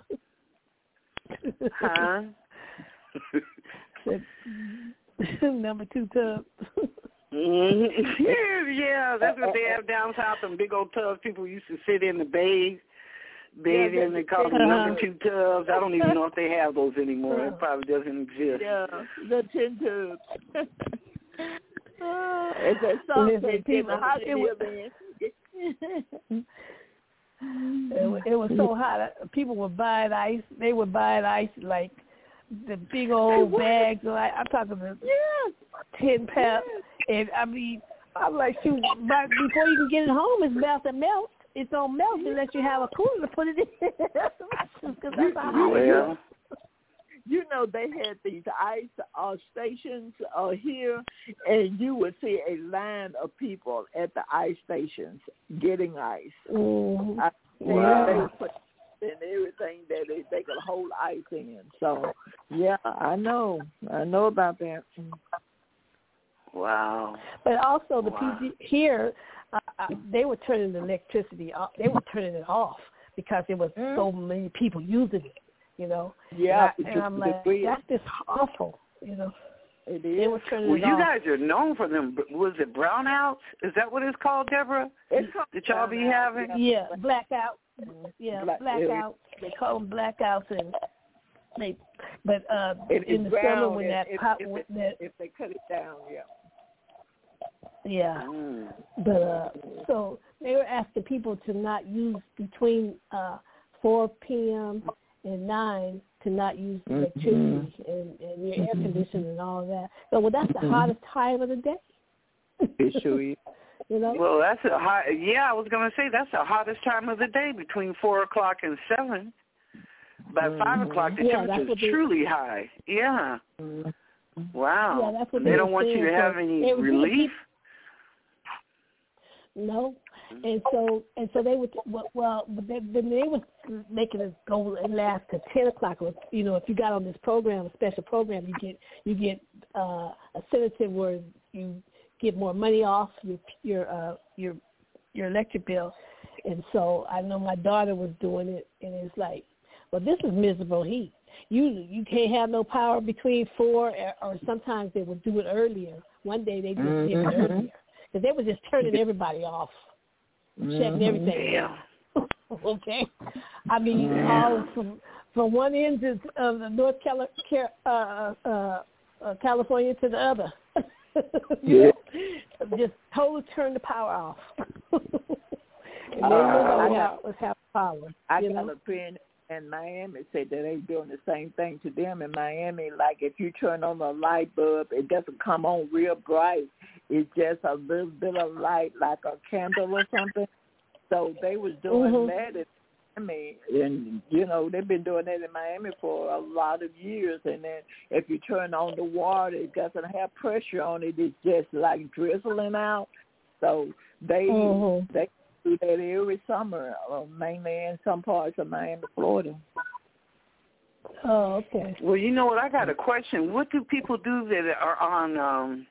tub. Huh? number two tub. Mm-hmm. Yeah, yeah, that's what they have down south. Them big old tubs people used to sit in the bathe, bathe Yeah, in. They call them uh-huh. number two tubs. I don't even know if they have those anymore. It probably doesn't exist. Yeah, the tin tubes. Uh, it's a song Listen, that people, the hot it was- It, wa- it was so hot. uh, People were buying ice. They were buying ice like the big old bags. Like I'm talking about Yes. ten pounds. And I mean, I'm like, shoot, but before you can get it home, it's about to melt. It's gonna melt unless you have a cooler to put it in. Because that's how hot it is. Well, You know, they had these ice uh, stations uh, here, and you would see a line of people at the ice stations getting ice. Mm-hmm. I, Wow. They would put in everything that they, they could hold ice in. So, yeah, I know. I know about that. wow. But also the Wow. P G here, uh, uh, they were turning the electricity off. They were turning it off because there was Mm. so many people using it. You know. Yeah, And, I, and I'm like, degree. that's just awful. You know. It They is. were turning Well, it you off. guys are known for them. but Was it brownouts? Is that what it's called, Deborah? It's called That y'all be brownout, having? Yeah, blackout. Yeah, Black- blackouts. They call them blackouts, and they. But uh, It in is the summer brown when if- that if, pop, if, when it- that, if they cut it down, yeah. yeah. Mm. But uh, so they were asking people to not use between uh, four p.m. and nine to not use electricity mm-hmm. and, and your air conditioning and all of that. So, well, that's the mm-hmm. hottest time of the day. It sure is. You know? Well, that's a hot. Yeah, I was going to say that's the hottest time of the day between four o'clock and seven. By mm-hmm. five o'clock, the yeah, temperature is truly high. Yeah. Mm-hmm. Wow. Yeah, that's what they, they don't want you to have any relief. No, and so and so they would well, but they, then they would making it go and last to ten o'clock. Or, you know, if you got on this program, a special program, you get you get uh, a sedative where you get more money off your your uh, your your electric bill. And so I know my daughter was doing it, and it's like, well, this is miserable heat. You you can't have no power between four, or, or sometimes they would do it earlier. One day they just mm-hmm. did it earlier. Because they were just turning everybody off, mm-hmm. shutting everything down. Okay? I mean, mm-hmm. all from from one end of uh, the North Cali- uh, uh, uh, California to the other. Yeah. Know? Just totally turn the power off. And then nobody uh, was having power. I you got know? a friend in Miami said that they doing the same thing to them in Miami. Like if you turn on a light bulb, it doesn't come on real bright. It's just a little bit of light, like a candle or something. So they was doing mm-hmm. that in Miami, and you know they've been doing that in Miami for a lot of years. And then if you turn on the water, it doesn't have pressure on it. It's just like drizzling out. So they mm-hmm. they do that every summer, uh, mainly in some parts of Miami, Florida. Oh, okay. Well, you know what? I got a question. What do people do that are on um,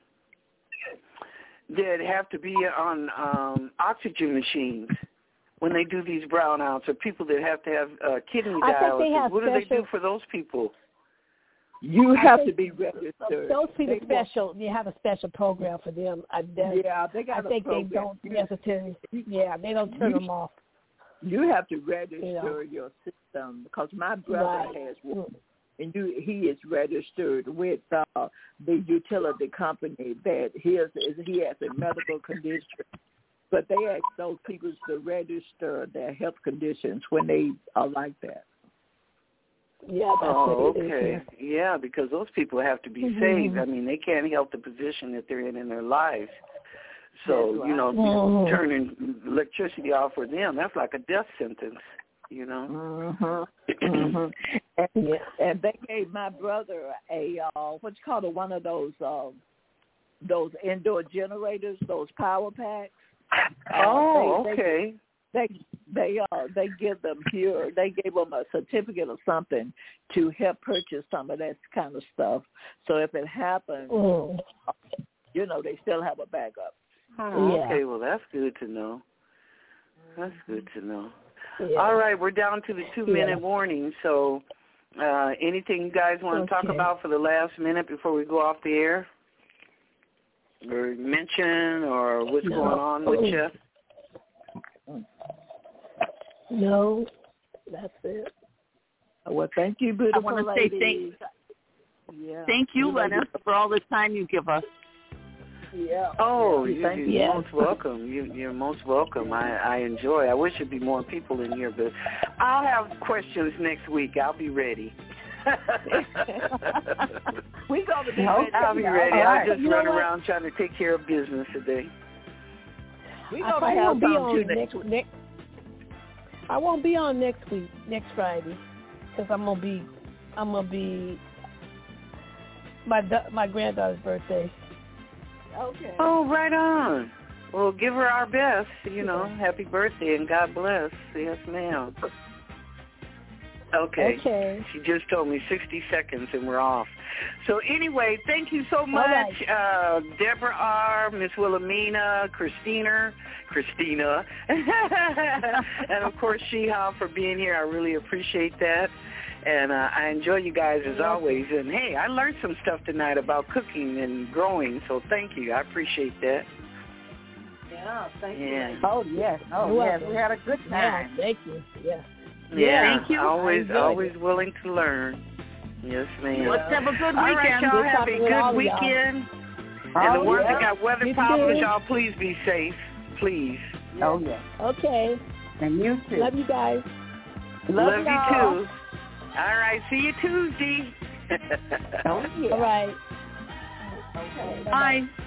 that have to be on um, oxygen machines when they do these brownouts, or people that have to have uh, kidney dialysis? What do they do for those people? You have to be registered. Those people they special. Want, you have a special program for them. I, yeah, they got I think a program. they don't necessarily. Yeah, they don't turn you, them off. You have to register you know. your system because my brother right. has one, and you, he is registered with uh, the utility company that his is he has a medical condition. But they ask those people to register their health conditions when they are like that. Yeah, that's oh, what it okay. is, yeah. yeah, because those people have to be mm-hmm. saved. I mean, they can't help the position that they're in in their lives. So, right. you know, mm-hmm. turning electricity off for them, that's like a death sentence, you know. Mm-hmm. mm-hmm. And, yeah. and they gave my brother a, uh, what's called a, one of those uh, those indoor generators, those power packs. Oh, uh, they, okay. They they uh they give them here. They gave them a certificate or something to help purchase some of that kind of stuff. So if it happens, mm. you know, they still have a backup. Oh, yeah. okay. Well, that's good to know. That's good to know. Yeah. All right, we're down to the two-minute yeah. warning. So, uh, anything you guys want okay. to talk about for the last minute before we go off the air, or mention, or what's no. going on with you? No, that's it. Well, thank you, beautiful I want to say thank, yeah. thank you, Lena, for all the time you give us. Yeah. Oh, you, you're you. most welcome. You, you're most welcome. I, I enjoy. I wish there'd be more people in here, but I'll have questions next week. I'll be ready. we gonna be I'll, ready. I'll be ready. I'll right. just you run around trying to take care of business today. We I gonna won't have be on next, next week. Next, I won't be on next week, next Friday, because I'm gonna be, I'm gonna be my my granddaughter's birthday. Okay. Oh, right on. Well, give her our best. You know, happy birthday and God bless. Yes, ma'am. Okay. Okay. She just told me sixty seconds and we're off. So anyway, thank you so much, right. uh, Deborah R., Miss Wilhelmina, Christina, Christina, and of course Sheha for being here. I really appreciate that. And uh, I enjoy you guys as always. And, hey, I learned some stuff tonight about cooking and growing, so thank you. I appreciate that. Yeah, thank yeah. you. Oh, yes. Oh, You're yes. welcome. We had a good time. Yeah, thank you. Yeah. Yeah, yeah thank you. Always, always it. willing to learn. Yes, ma'am. Let's have a good weekend. All right, y'all We're have a good weekend. Oh, and the ones yeah. that got weather you problems, too. y'all, please be safe. Please. Oh, yes. Okay. And you too. Love you guys. Love, Love you too. All right. See you Tuesday. Oh, yeah. All right. Okay. Bye.